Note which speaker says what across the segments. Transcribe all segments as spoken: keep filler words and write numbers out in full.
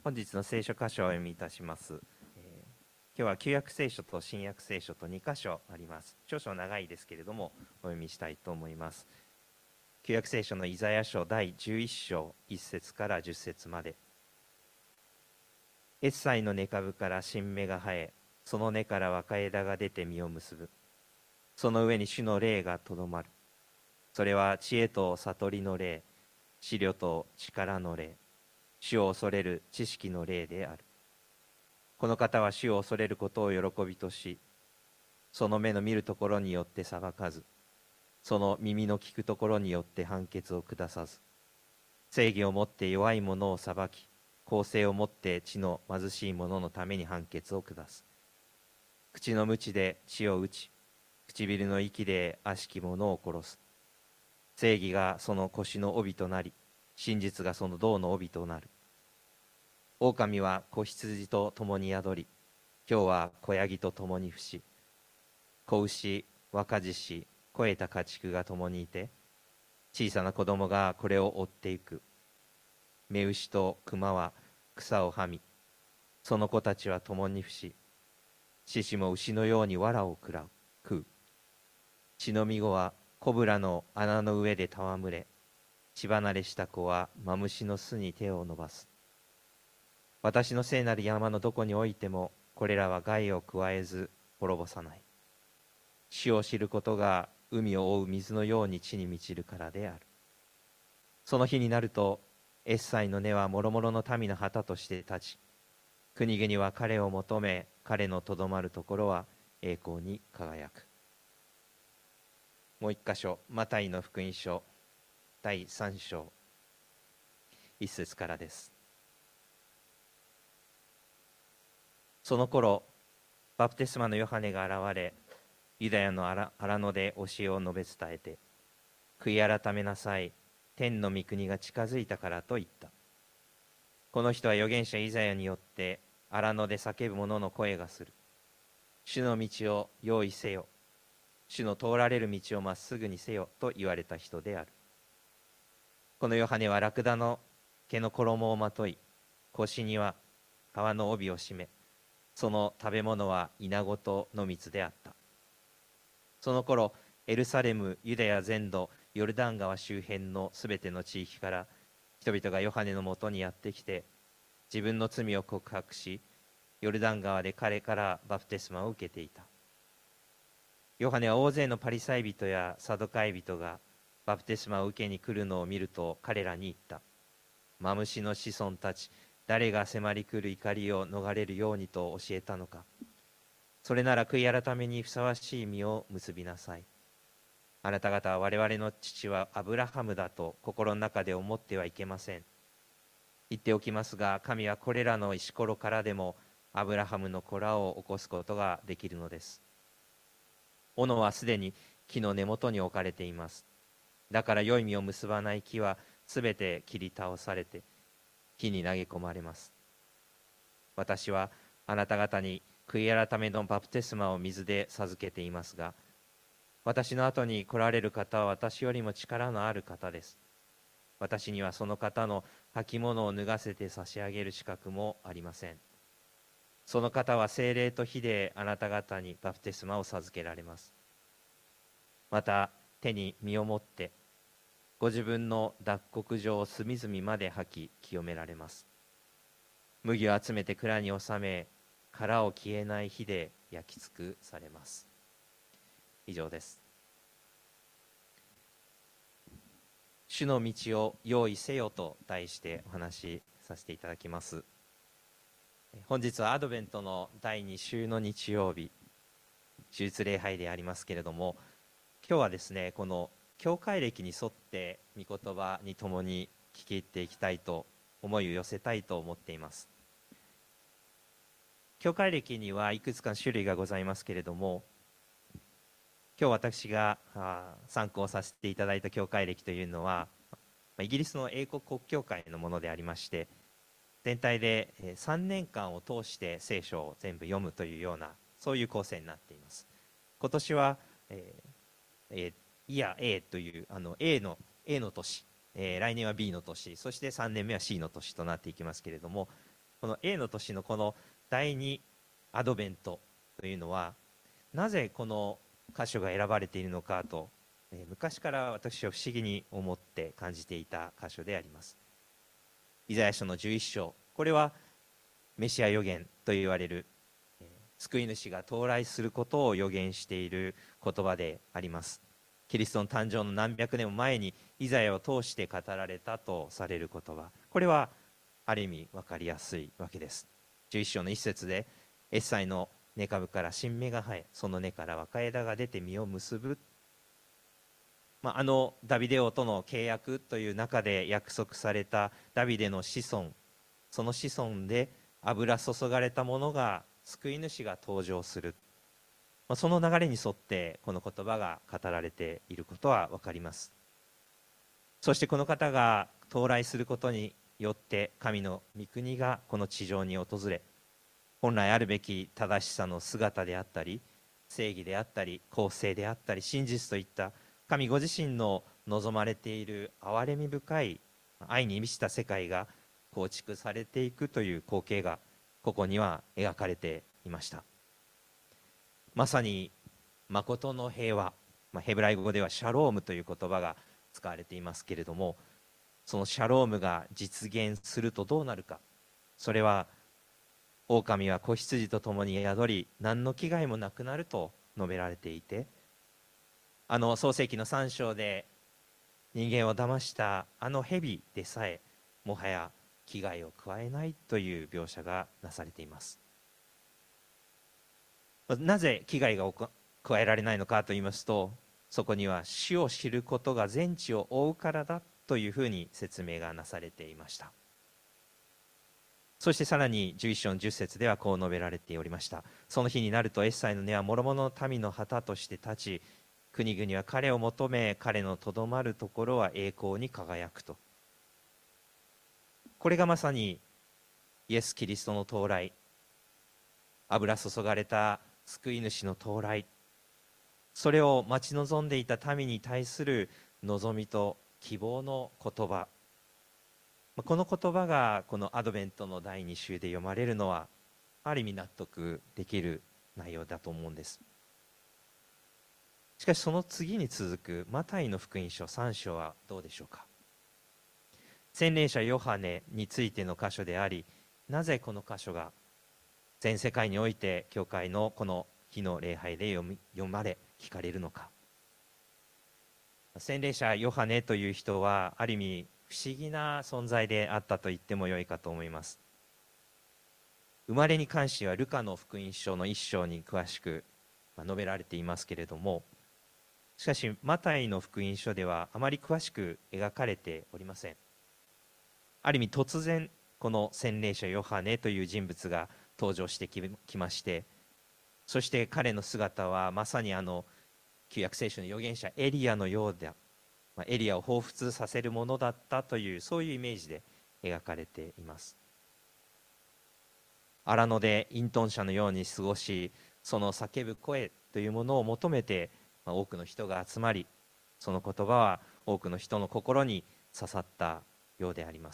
Speaker 1: 本日の聖書箇所をお読みいたします。えー今日は旧約聖書と新約聖書とに箇所あります。少々長いですけれどもお読みしたいと思います。旧約聖書のイザヤ書だいじゅういっ章いっ節からじゅっ節まで。エッサイの根株から新芽が生え、その根から若枝が出て実を結ぶ。その上に主の霊がとどまる。それは知恵と悟りの霊、思慮と力の霊、主を恐れる知識の霊である。この方は主を恐れることを喜びとし、その目の見るところによって裁かず、その耳の聞くところによって判決を下さず、正義をもって弱い者を裁き、公正をもって地の貧しい者のために判決を下す。口の鞭で血を打ち、唇の息で悪しき者を殺す。正義がその腰の帯となり、真実がその胴の帯となる。狼は子羊と共に宿り、今日は子ヤギと共に伏し、子牛、若獅子、肥えた家畜が共にいて、小さな子供がこれを追っていく。雌牛と熊は草をはみ、その子たちは共に伏し、獅子も牛のように藁を食らう、食う。血のみ子はコブラの穴の上で戯れ、血離れした子はマムシの巣に手を伸ばす。私の聖なる山のどこにおいても、これらは害を加えず滅ぼさない。死を知ることが海を覆う水のように地に満ちるからである。その日になると、エッサイの根は諸々の民の旗として立ち、国々は彼を求め、彼のとどまるところは栄光に輝く。もう一箇所、マタイの福音書だいさん章一節からです。その頃、バプテスマのヨハネが現れ、ユダヤの荒野で教えを述べ伝えて、悔い改めなさい、天の御国が近づいたからと言った。この人は預言者イザヤによって荒野で叫ぶ者の声がする。主の道を用意せよ。主の通られる道をまっすぐにせよと言われた人である。このヨハネはラクダの毛の衣をまとい、腰には革の帯を締め、その食べ物はイナゴとの蜜であった。その頃、エルサレム、ユダヤ全土、ヨルダン川周辺のすべての地域から人々がヨハネのもとにやってきて、自分の罪を告白し、ヨルダン川で彼からバプテスマを受けていた。ヨハネは大勢のパリサイ人やサドカイ人がバプテスマを受けに来るのを見ると彼らに言った。マムシの子孫たち、誰が迫り来る怒りを逃れるようにと教えたのか。それなら悔い改めにふさわしい実を結びなさい。あなた方は我々の父はアブラハムだと心の中で思ってはいけません。言っておきますが、神はこれらの石ころからでもアブラハムの子らを起こすことができるのです。斧はすでに木の根元に置かれています。だから良い実を結ばない木はすべて切り倒されて火に投げ込まれます。私はあなた方に悔い改めのバプテスマを水で授けていますが、私の後に来られる方は私よりも力のある方です。私にはその方の履物を脱がせて差し上げる資格もありません。その方は聖霊と火であなた方にバプテスマを授けられます。また手に身を持ってご自分の脱穀場を隅々まで吐き清められます。麦を集めて蔵に収め、殻を消えない火で焼き尽くされます。以上です。主の道を用意せよと題してお話しさせていただきます。本日はアドベントのだいに週の日曜日、手術礼拝でありますけれども、今日はですね、この教会歴に沿って御言葉にともに聞き入っていきたいと思いを寄せたいと思っています。教会歴にはいくつかの種類がございますけれども、今日私が参考させていただいた教会歴というのは、イギリスの英国国教会のものでありまして、全体でさんねんかんを通して聖書を全部読むというような、そういう構成になっています。今年は、えーえー、イヤー A というあの A の A の年、えー、来年は B の年、そしてさんねんめは C の年となっていきますけれども、 この A の年のこの第二アドベントというのは、なぜこの箇所が選ばれているのかと、えー昔から私は不思議に思って感じていた箇所であります。イザヤ書のじゅういっ章、これはメシア予言と言われる、えー救い主が到来することを予言している言葉であります。キリストの誕生の何百年も前にイザヤを通して語られたとされる言葉、これはある意味分かりやすいわけです。じゅういっ章の一節で、エッサイの根株から新芽が生え、その根から若枝が出て実を結ぶ、まあ、あのダビデ王との契約という中で約束されたダビデの子孫、その子孫で油注がれたものが、救い主が登場する、まあ、その流れに沿ってこの言葉が語られていることは分かります。そしてこの方が到来することによって神の御国がこの地上に訪れ、本来あるべき正しさの姿であったり、正義であったり、公正であったり、真実といった神ご自身の望まれている憐れみ深い愛に満ちた世界が構築されていくという光景がここには描かれていました。まさに誠の平和、まあ、ヘブライ語ではシャロームという言葉が使われていますけれども、そのシャロームが実現するとどうなるか、それは狼は子羊と共に宿り、何の危害もなくなると述べられていて、あの創世記のさん章で人間を騙したあの蛇でさえもはや危害を加えないという描写がなされています。なぜ危害が加えられないのかと言いますと、そこには死を知ることが全地を覆うからだというふうに説明がなされていました。そしてさらにじゅういっ章のじゅっ節ではこう述べられておりました。その日になるとエッサイの根は諸々の民の旗として立ち、国々は彼を求め、彼のとどまるところは栄光に輝くと。これがまさにイエス・キリストの到来、油注がれた救い主の到来、それを待ち望んでいた民に対する望みと希望の言葉、この言葉がこのアドベントのだいに週で読まれるのは、ある意味納得できる内容だと思うんです。しかしその次に続くマタイの福音書さん章はどうでしょうか。洗礼者ヨハネについての箇所であり、なぜこの箇所が全世界において教会のこの日の礼拝で読み読まれ聞かれるのか。洗礼者ヨハネという人はある意味不思議な存在であったと言ってもよいかと思います。生まれに関してはルカの福音書の一章に詳しく述べられていますけれども、しかしマタイの福音書ではあまり詳しく描かれておりません。ある意味突然この洗礼者ヨハネという人物が登場してきまして、そして彼の姿はまさにあの旧約聖書の預言者エリアのようで、エリアを彷彿させるものだったという、そういうイメージで描かれています。荒野で隠遁者のように過ごし、その叫ぶ声というものを求めて多くの人が集まり、その言葉は多くの人の心に刺さったようであります。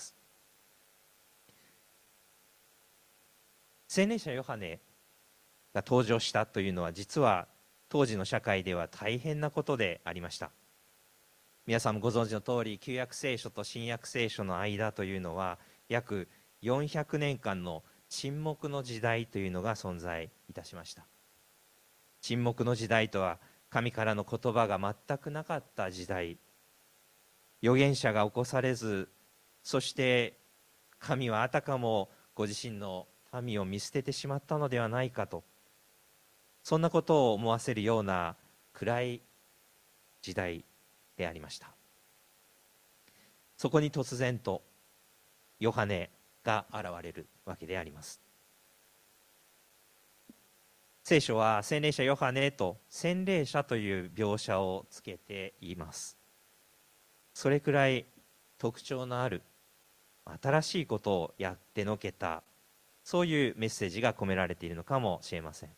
Speaker 1: 洗礼者ヨハネが登場したというのは、実は当時の社会では大変なことでありました。皆さんもご存知の通り、旧約聖書と新約聖書の間というのは約よんひゃくねんかんの沈黙の時代というのが存在いたしました。沈黙の時代とは、神からの言葉が全くなかった時代、預言者が起こされず、そして神はあたかもご自身の民を見捨ててしまったのではないかと、そんなことを思わせるような暗い時代でありました。そこに突然とヨハネが現れるわけであります。聖書は洗礼者ヨハネと洗礼者という描写をつけています。それくらい特徴のある新しいことをやってのけた、そういうメッセージが込められているのかもしれません。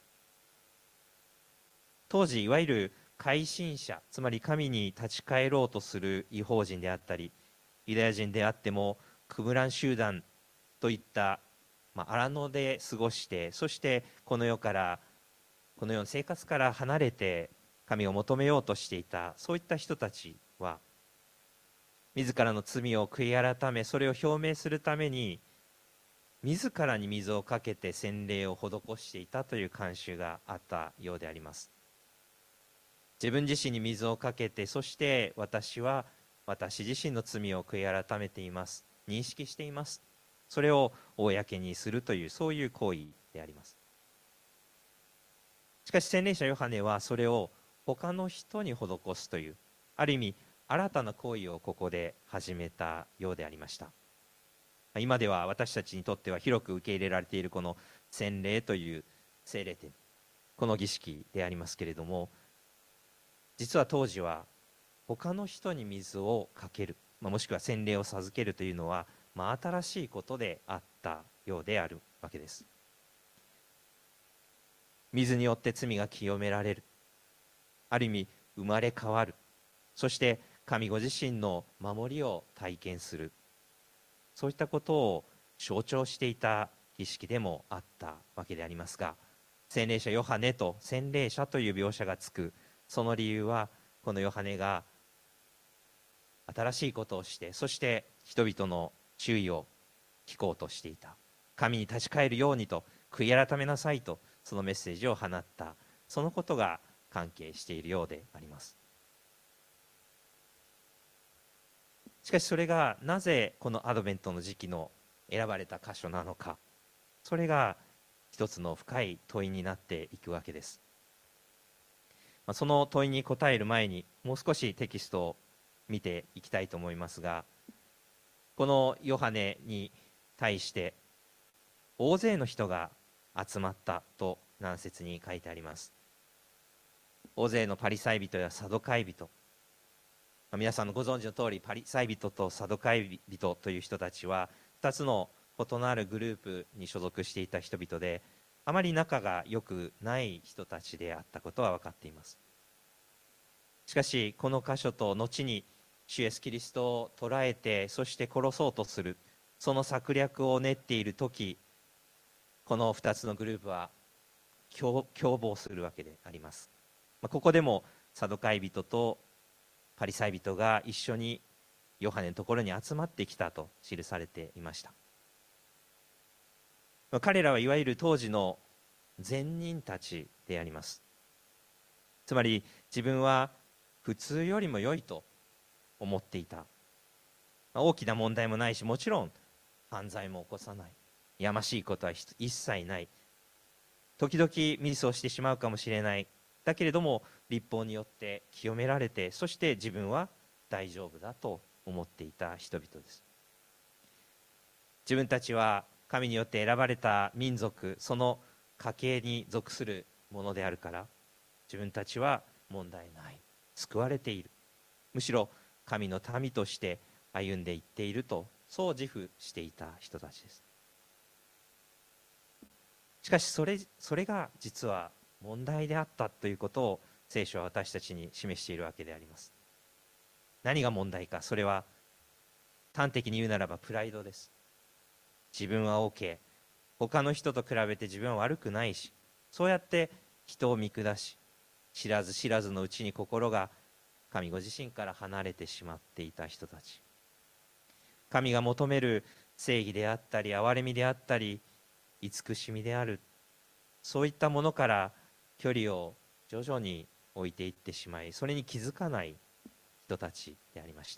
Speaker 1: 当時いわゆる改心者、つまり神に立ち返ろうとする異邦人であったり、ユダヤ人であってもクムラン集団といったまあ、荒野で過ごして、そしてこの世からこの世の生活から離れて神を求めようとしていた、そういった人たちは自らの罪を悔い改め、それを表明するために自らに水をかけて洗礼を施していたという慣習があったようであります。自分自身に水をかけて、そして私は私自身の罪を悔い改めています、認識しています、それを公にするという、そういう行為であります。しかし洗礼者ヨハネはそれを他の人に施すという、ある意味新たな行為をここで始めたようでありました。今では私たちにとっては広く受け入れられているこの洗礼という聖霊典、この儀式でありますけれども、実は当時は他の人に水をかける、まあ、もしくは洗礼を授けるというのは、まあ、新しいことであったようであるわけです。水によって罪が清められる、ある意味生まれ変わる、そして神ご自身の守りを体験する、そういったことを象徴していた儀式でもあったわけでありますが、洗礼者ヨハネと洗礼者という描写がつくその理由は、このヨハネが新しいことをして、そして人々の注意を聞こうとしていた、神に立ち返るようにと、悔い改めなさいとそのメッセージを放った、そのことが関係しているようであります。しかしそれがなぜこのアドベントの時期の選ばれた箇所なのか、それが一つの深い問いになっていくわけです。その問いに答える前に、もう少しテキストを見ていきたいと思いますが、このヨハネに対して大勢の人が集まったと何節に書いてあります。大勢のパリサイ人やサドカイ人、皆さんのご存知の通り、パリサイ人とサドカイ人という人たちはふたつの異なるグループに所属していた人々で、あまり仲が良くない人たちであったことは分かっています。しかしこの箇所と後に主イエスキリストを捕らえて、そして殺そうとする、その策略を練っている時、このふたつのグループは共謀するわけであります。ここでもサドカイ人とパリサイ人が一緒にヨハネのところに集まってきたと記されていました。彼らはいわゆる当時の善人たちであります。つまり自分は普通よりも良いと思っていた、大きな問題もないし、もちろん犯罪も起こさない、やましいことは一切ない、時々ミスをしてしまうかもしれない、だけれども律法によって清められて、そして自分は大丈夫だと思っていた人々です。自分たちは神によって選ばれた民族、その家系に属するものであるから、自分たちは問題ない、救われている、むしろ神の民として歩んでいっていると、そう自負していた人たちです。しかしそれ、それが実は問題であったということを聖書は私たちに示しているわけであります。何が問題か、それは端的に言うならばプライドです。自分は OK、 他の人と比べて自分は悪くないし、そうやって人を見下し、知らず知らずのうちに心が神ご自身から離れてしまっていた人たち、神が求める正義であったり、憐れみであったり、慈しみである、そういったものから距離を徐々に置いていってしまい、それに気づかない人たちでありました。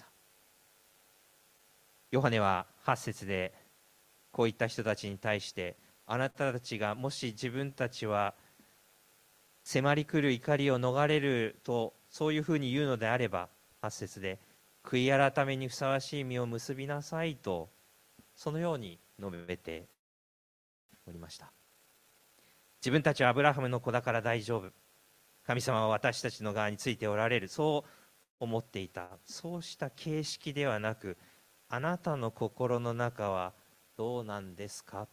Speaker 1: ヨハネははち節でこういった人たちに対して、あなたたちがもし自分たちは迫り来る怒りを逃れると、そういうふうに言うのであれば、はち節で悔い改めにふさわしい実を結びなさいと、そのように述べておりました。自分たちはアブラハムの子だから大丈夫、神様は私たちの側についておられる、そう思っていた。そうした形式ではなく、あなたの心の中はどうなんですか、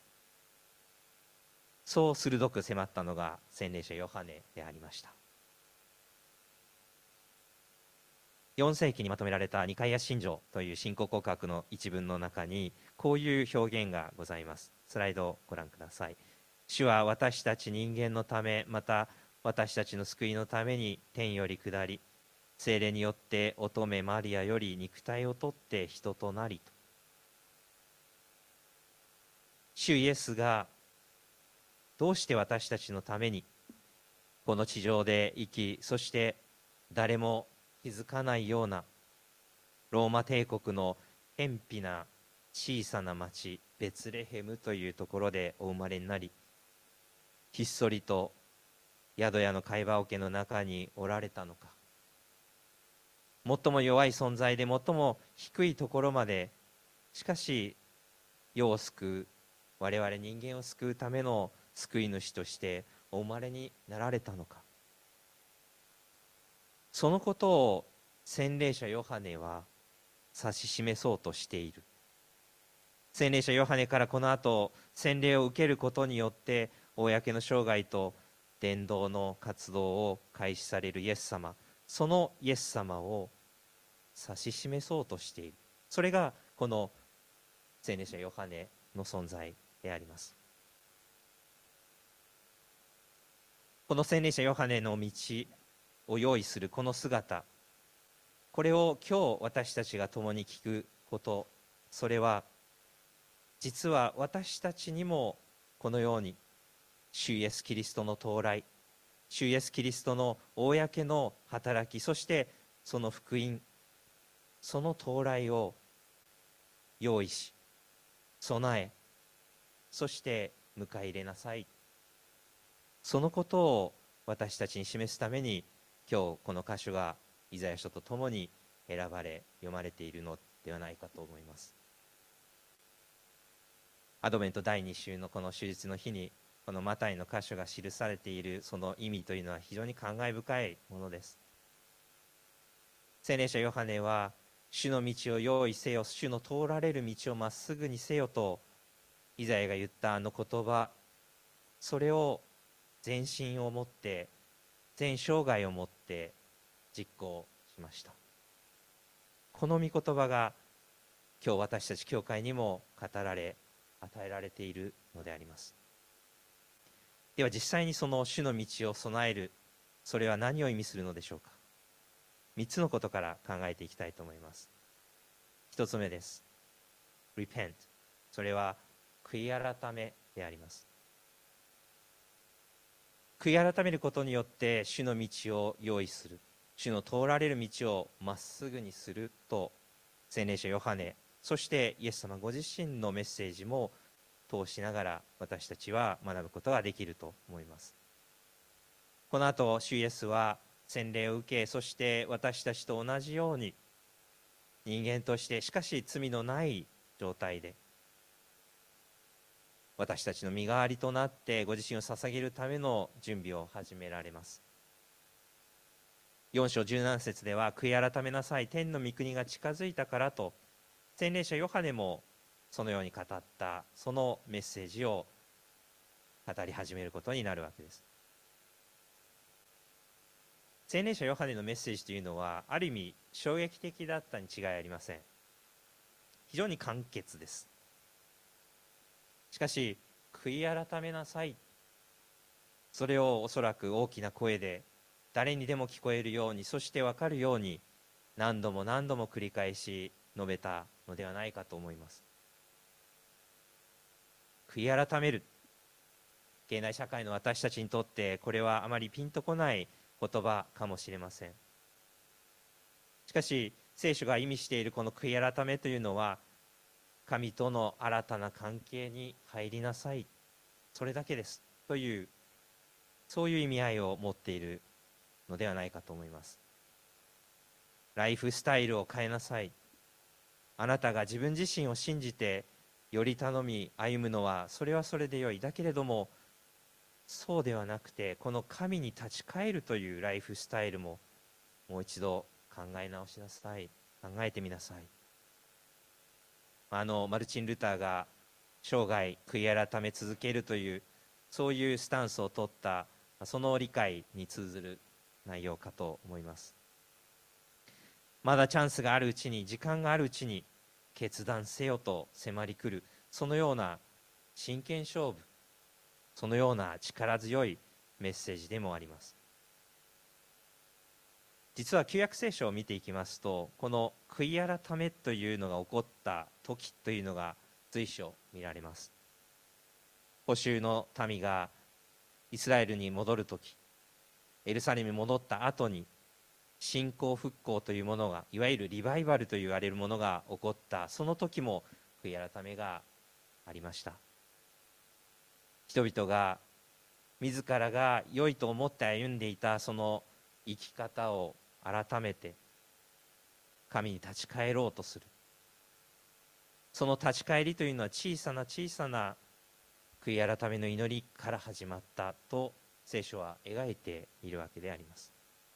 Speaker 1: そう鋭く迫ったのが洗礼者ヨハネでありました。 よん世紀にまとめられたニカイア信条という信仰告白の一文の中にこういう表現がございます。スライドをご覧ください。主は私たち人間のため、また私たちの救いのために天より下り、聖霊によって乙女マリアより肉体を取って人となりと。主イエスがどうして私たちのためにこの地上で生き、そして誰も気づかないようなローマ帝国の偏僻な小さな町ベツレヘムというところでお生まれになり、ひっそりと宿屋の貝羽桶の中におられたのか。最も弱い存在で最も低いところまで、しかし世を救う、我々人間を救うための救い主としてお生まれになられたのか。そのことを洗礼者ヨハネは指し示そうとしている。洗礼者ヨハネからこの後洗礼を受けることによって公の生涯と伝道の活動を開始されるイエス様、そのイエス様を指し示そうとしている。それがこの洗礼者ヨハネの存在であります。この洗礼者ヨハネの道を用意するこの姿、これを今日私たちが共に聞くこと、それは実は私たちにもこのように主イエスキリストの到来、主イエスキリストの公の働き、そしてその福音、その到来を用意し備え、そして迎え入れなさい、そのことを私たちに示すために今日この箇所がイザヤ書とともに選ばれ読まれているのではないかと思います。アドベントだいに週のこの手術の日にこのマタイの箇所が記されているその意味というのは非常に感慨深いものです。洗礼者ヨハネは主の道を用意せよ、主の通られる道をまっすぐにせよとイザヤが言ったあの言葉、それを全身をもって全生涯をもって実行しました。この御言葉が今日私たち教会にも語られ与えられているのであります。では実際にその主の道を備える、それは何を意味するのでしょうか。みっつのことから考えていきたいと思います。ひとつめです。 Repent、 それは悔い改めであります。悔い改めることによって主の道を用意する、主の通られる道をまっすぐにすると洗礼者ヨハネ、そしてイエス様ご自身のメッセージも通しながら私たちは学ぶことができると思います。この後主イエスは洗礼を受け、そして私たちと同じように人間として、しかし罪のない状態で私たちの身代わりとなってご自身を捧げるための準備を始められます。よん章じゅうなな節では、悔い改めなさい、天の御国が近づいたからと洗礼者ヨハネもそのように語ったそのメッセージを語り始めることになるわけです。洗礼者ヨハネのメッセージというのはある意味衝撃的だったに違いありません。非常に簡潔です。しかし悔い改めなさい、それをおそらく大きな声で誰にでも聞こえるように、そして分かるように何度も何度も繰り返し述べたのではないかと思います。悔い改める、現代社会の私たちにとってこれはあまりピンとこない言葉かもしれません。しかし聖書が意味しているこの悔い改めというのは、神との新たな関係に入りなさい、それだけですという、そういう意味合いを持っているのではないかと思います。ライフスタイルを変えなさい、あなたが自分自身を信じてより頼み歩むのはそれはそれでよい。だけれどもそうではなくて、この神に立ち返るというライフスタイルももう一度考え直しなさい、考えてみなさい。あのマルチン・ルターが生涯悔い改め続けるという、そういうスタンスを取ったその理解に通ずる内容かと思います。 まだチャンスがあるうちに、時間があるうちに決断せよと迫り来る、そのような真剣勝負、そのような力強いメッセージでもあります。実は旧約聖書を見ていきますと、この悔い改めというのが起こった時というのが随所見られます。捕囚の民がイスラエルに戻る時、エルサレムに戻った後に信仰復興というものが、いわゆるリバイバルと言われるものが起こった、その時も悔い改めがありました。人々が自らが良いと思って歩んでいたその生き方を改めて神に立ち返ろうとする。その立ち返りというのは小さな小さな悔い改めの祈りから始まったと聖書は描いているわけであります。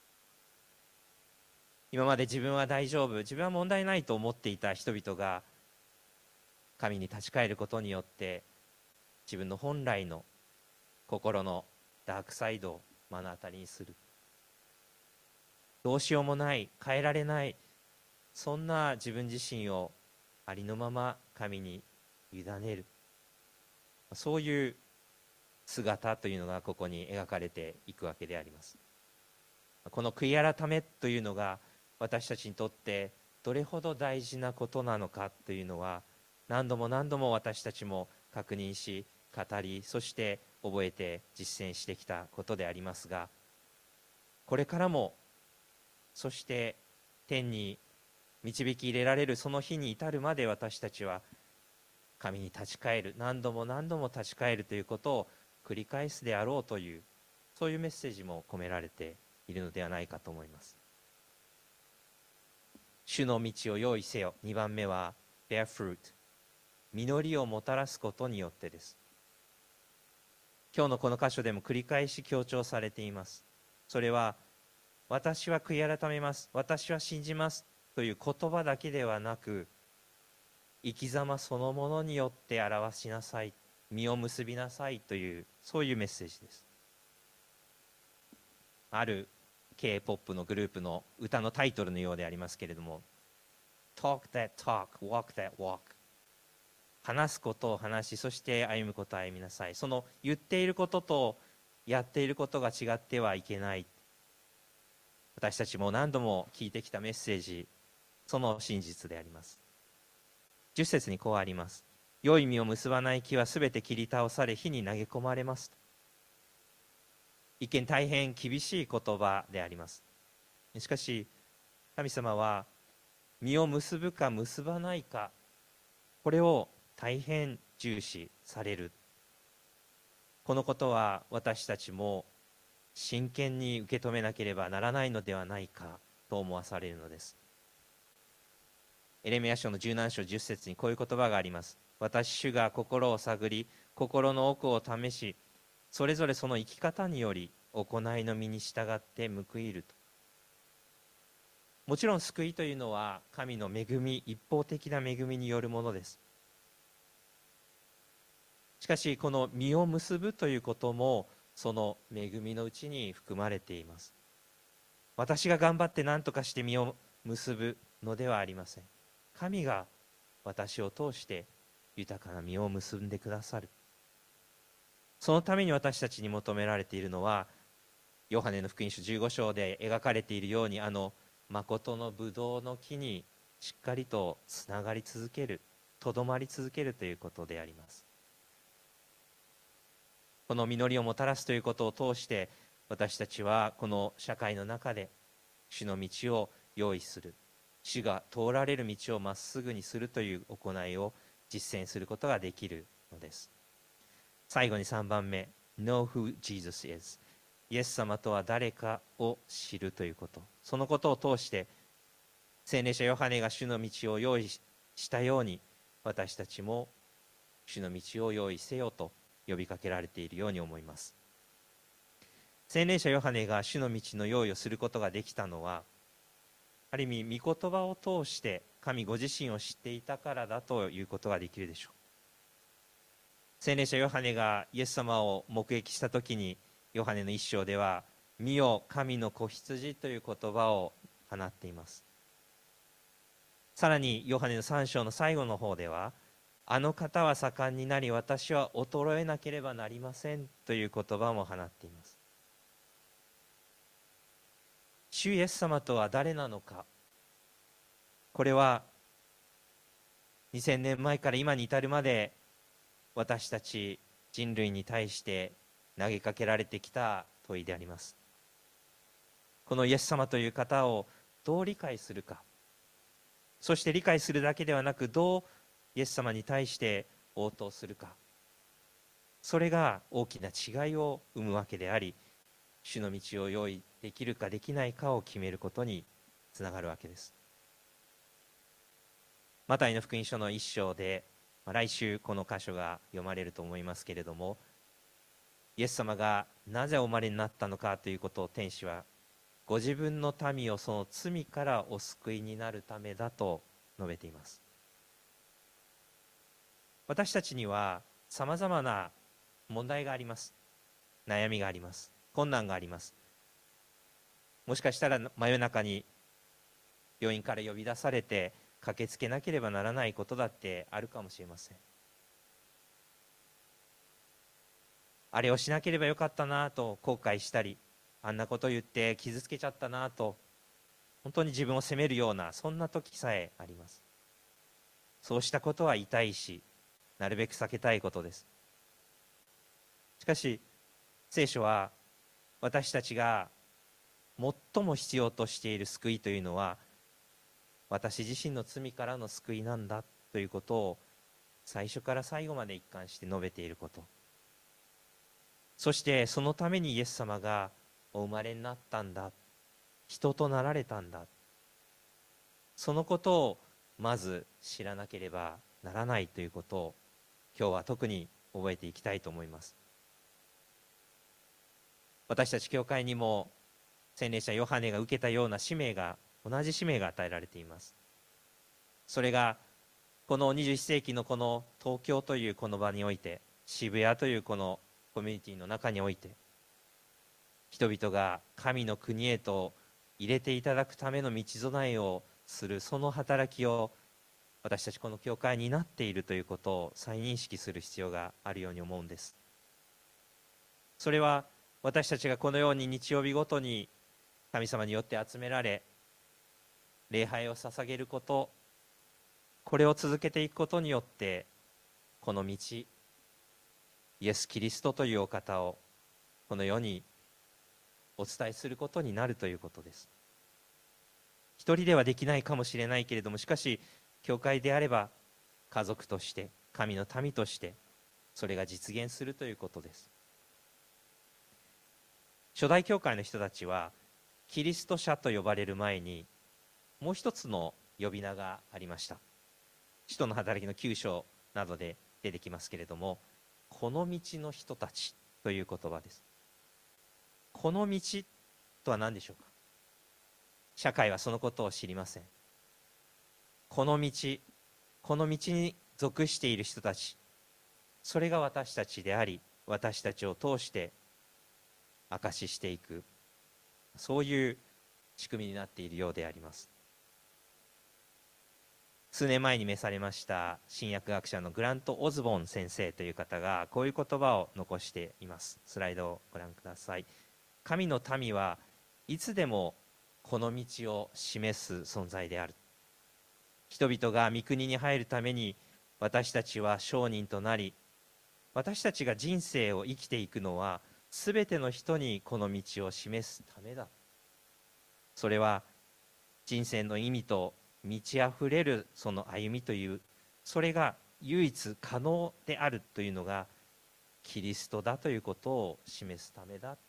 Speaker 1: 今まで自分は大丈夫、自分は問題ないと思っていた人々が神に立ち返ることによって自分の本来の心のダークサイドを目の当たりにする。どうしようもない、変えられない、そんな自分自身をありのまま神に委ねる、そういう姿というのがここに描かれていくわけであります。この悔い改めというのが私たちにとってどれほど大事なことなのかというのは、何度も何度も私たちも確認し、語り、そして覚えて実践してきたことでありますが、これからも、そして天に導き入れられるその日に至るまで、私たちは神に立ち返る、何度も何度も立ち返るということを繰り返すであろうという、そういうメッセージも込められているのではないかと思います。主の道を用意せよ。にばんめは bear fruit、 実りをもたらすことによってです。今日のこの箇所でも繰り返し強調されています。それは、私は悔い改めます、私は信じますという言葉だけではなく、生き様そのものによって表しなさい、実を結びなさいという、そういうメッセージです。ある ケーポップ のグループの歌のタイトルのようでありますけれども、 Talk that talk, walk that walk、 話すことを話し、そして歩むことを歩みなさい。その言っていることとやっていることが違ってはいけない。私たちも何度も聞いてきたメッセージ、その真実であります。じゅっ節にこうあります。良い実を結ばない木はすべて切り倒され、火に投げ込まれます。一見大変厳しい言葉であります。しかし神様は実を結ぶか結ばないか、これを大変重視される。このことは私たちも真剣に受け止めなければならないのではないかと思わされるのです。エレミヤ書のじゅうなな章じゅっ節にこういう言葉があります。私主が心を探り、心の奥を試し、それぞれその生き方により行いの身に従って報いると。もちろん救いというのは神の恵み、一方的な恵みによるものです。しかしこの実を結ぶということもその恵みのうちに含まれています。私が頑張って何とかして実を結ぶのではありません。神が私を通して豊かな実を結んでくださる。そのために私たちに求められているのは、ヨハネの福音書じゅうご章で描かれているように、あの誠のブドウの木にしっかりとつながり続ける、とどまり続けるということであります。この実りをもたらすということを通して、私たちはこの社会の中で主の道を用意する、主が通られる道をまっすぐにするという行いを実践することができるのです。最後にさんばんめ、 Know who Jesus is、 イエス様とは誰かを知るということ。そのことを通して聖霊者ヨハネが主の道を用意したように、私たちも主の道を用意せよと呼びかけられているように思います。聖霊者ヨハネが主の道の用意をすることができたのは、ある意味御言葉を通して神ご自身を知っていたからだということができるでしょう。聖霊者ヨハネがイエス様を目撃したときに、ヨハネの一章では見よ神の子羊という言葉を放っています。 さらにヨハネのさん章の最後の方では、あの方は盛んになり私は衰えなければなりませんという言葉も放っています。主イエス様とは誰なのか、これはにせんねんまえから今に至るまで私たち人類に対して投げかけられてきた問いであります。このイエス様という方をどう理解するか、そして理解するだけではなく、どうイエス様に対して応答するか、それが大きな違いを生むわけであり、主の道を用意できるかできないかを決めることにつながるわけです。マタイの福音書の一章で、来週この箇所が読まれると思いますけれども、イエス様がなぜお生まれになったのかということを天使は、ご自分の民をその罪からお救いになるためだと述べています。私たちにはさまざまな問題があります。悩みがあります。困難があります。もしかしたら真夜中に病院から呼び出されて駆けつけなければならないことだってあるかもしれません。あれをしなければよかったなと後悔したり、あんなこと言って傷つけちゃったなと本当に自分を責めるような、そんな時さえあります。そうしたことは痛いし、なるべく避けたいことです。しかし聖書は、私たちが最も必要としている救いというのは、私自身の罪からの救いなんだということを最初から最後まで一貫して述べていること、そしてそのためにイエス様がお生まれになったんだ、人となられたんだ、そのことをまず知らなければならないということを、今日は特に覚えていきたいと思います。私たち教会にも洗礼者ヨハネが受けたような使命が、同じ使命が与えられています。それがこのにじゅういっ世紀のこの東京というこの場において、渋谷というこのコミュニティの中において、人々が神の国へと入れていただくための道備えをする、その働きを私たちこの教会に担っているということを再認識する必要があるように思うんです。それは私たちがこのように日曜日ごとに神様によって集められ礼拝を捧げること、これを続けていくことによって、この道、イエス・キリストというお方をこの世にお伝えすることになるということです。一人ではできないかもしれないけれども、しかし教会であれば家族として、神の民としてそれが実現するということです。初代教会の人たちはキリスト者と呼ばれる前に、もう一つの呼び名がありました。使徒の働きのきゅう章などで出てきますけれども、この道の人たちという言葉です。この道とは何でしょうか。社会はそのことを知りません。この道、この道に属している人たち、それが私たちであり、私たちを通して証ししていく、そういう仕組みになっているようであります。数年前に召されました新約学者のグラント・オズボン先生という方がこういう言葉を残しています。スライドをご覧ください。神の民はいつでもこの道を示す存在である。人々が御国に入るために私たちは証人となり、私たちが人生を生きていくのはすべての人にこの道を示すためだ。それは人生の意味と満ち溢れるその歩みという、それが唯一可能であるというのがキリストだということを示すためだ。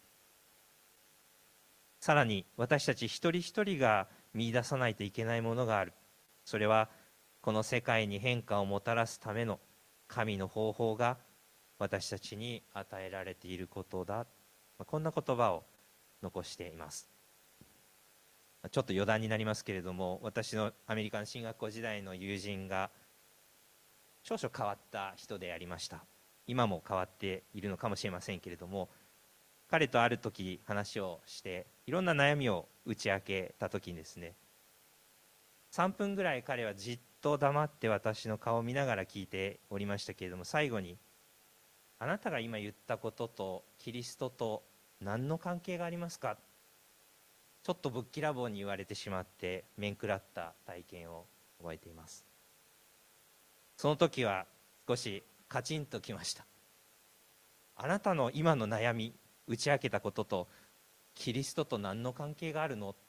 Speaker 1: さらに私たち一人一人が見出さないといけないものがある。それはこの世界に変化をもたらすための神の方法が私たちに与えられていることだ。こんな言葉を残しています。ちょっと余談になりますけれども、私のアメリカン進学校時代の友人が少々変わった人でありました。今も変わっているのかもしれませんけれども、彼とある時話をしていろんな悩みを打ち明けた時にですね、 さんぷんぐらい彼はじっと黙って私の顔を見ながら聞いておりましたけれども、最後に、あなたが今言ったこととキリストと何の関係がありますか、ちょっとぶっきらぼうに言われてしまって面食らった体験を覚えています。その時は少しカチンときました。あなたの今の悩み、打ち明けたこととキリストと何の関係があるの。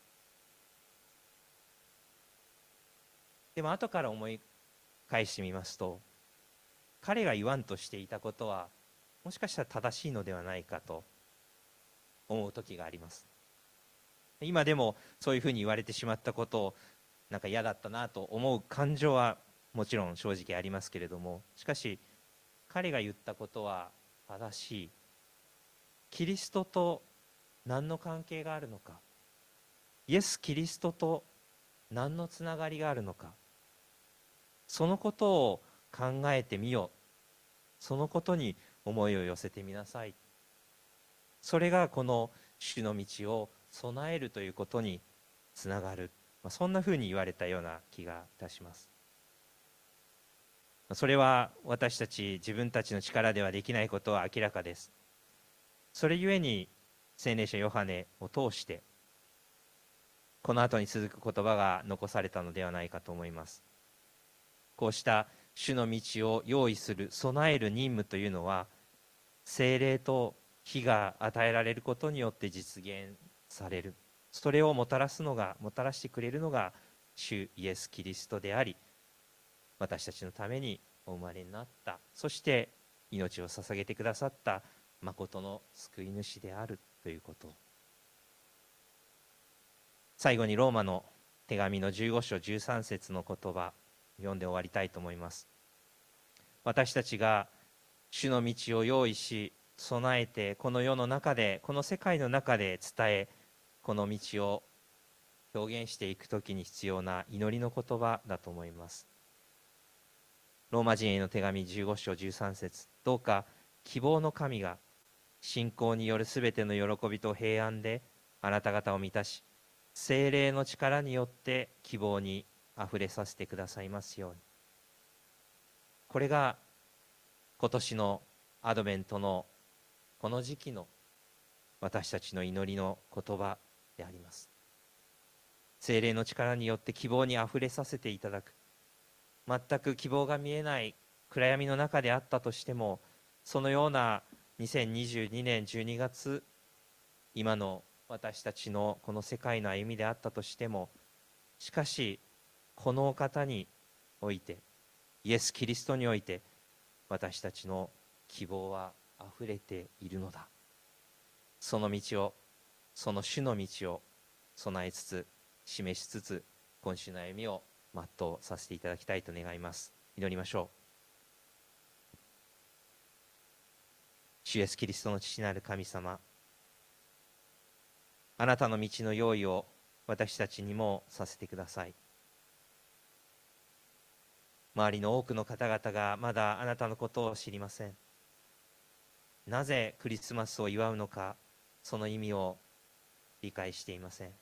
Speaker 1: でも後から思い返してみますと、彼が言わんとしていたことはもしかしたら正しいのではないかと思う時があります。今でもそういうふうに言われてしまったことをなんか嫌だったなと思う感情はもちろん正直ありますけれども、しかし彼が言ったことは正しい。キリストと何の関係があるのか、イエス・キリストと何のつながりがあるのか、そのことを考えてみよう。そのことに思いを寄せてみなさい。それがこの主の道を備えるということにつながる、そんなふうに言われたような気がいたします。それは私たち自分たちの力ではできないことは明らかです。それゆえに聖霊者ヨハネを通してこの後に続く言葉が残されたのではないかと思います。こうした主の道を用意する、備える任務というのは、聖霊と火が与えられることによって実現される。それをもたらすのが、もたらしてくれるのが主イエス・キリストであり、私たちのためにお生まれになった、そして命を捧げてくださった誠の救い主であるということ。最後にローマの手紙のじゅうご章じゅうさん節の言葉、読んで終わりたいと思います。私たちが主の道を用意し備えて、この世の中で、この世界の中で伝え、この道を表現していくときに必要な祈りの言葉だと思います。ローマ人への手紙じゅうご章じゅうさん節、どうか希望の神が信仰によるすべての喜びと平安であなた方を満たし、聖霊の力によって希望にあふれさせてくださいますように。これが今年のアドベントのこの時期の私たちの祈りの言葉であります。聖霊の力によって希望にあふれさせていただく。全く希望が見えない暗闇の中であったとしても、そのようなにせんにじゅうにねんじゅうにがつ、今の私たちのこの世界の歩みであったとしても、しかしこのお方において、イエス・キリストにおいて、私たちの希望はあふれているのだ。その道を、その主の道を備えつつ、示しつつ、今週の歩みを全うさせていただきたいと願います。祈りましょう。主イエスキリストの父なる神様、あなたの道の用意を私たちにもさせてください。周りの多くの方々がまだあなたのことを知りません。なぜクリスマスを祝うのか、その意味を理解していません。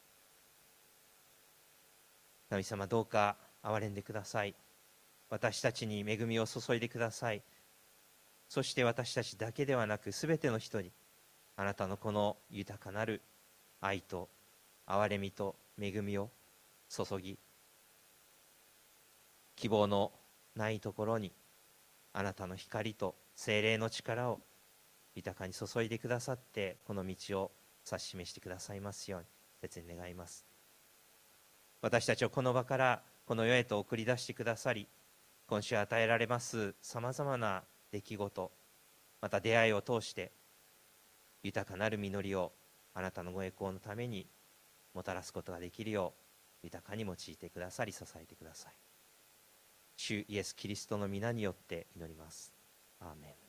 Speaker 1: 神様、どうか憐れんでください。私たちに恵みを注いでください。そして私たちだけではなく、すべての人にあなたのこの豊かなる愛と憐れみと恵みを注ぎ、希望のないところにあなたの光と聖霊の力を豊かに注いでくださって、この道を指し示してくださいますように切に願います。私たちをこの場からこの世へと送り出してくださり、今週与えられますさまざまな出来事、また出会いを通して豊かなる実りをあなたのご栄光のためにもたらすことができるよう豊かに用いてくださり、支えてください。主イエス・キリストの皆によって祈ります。アーメン。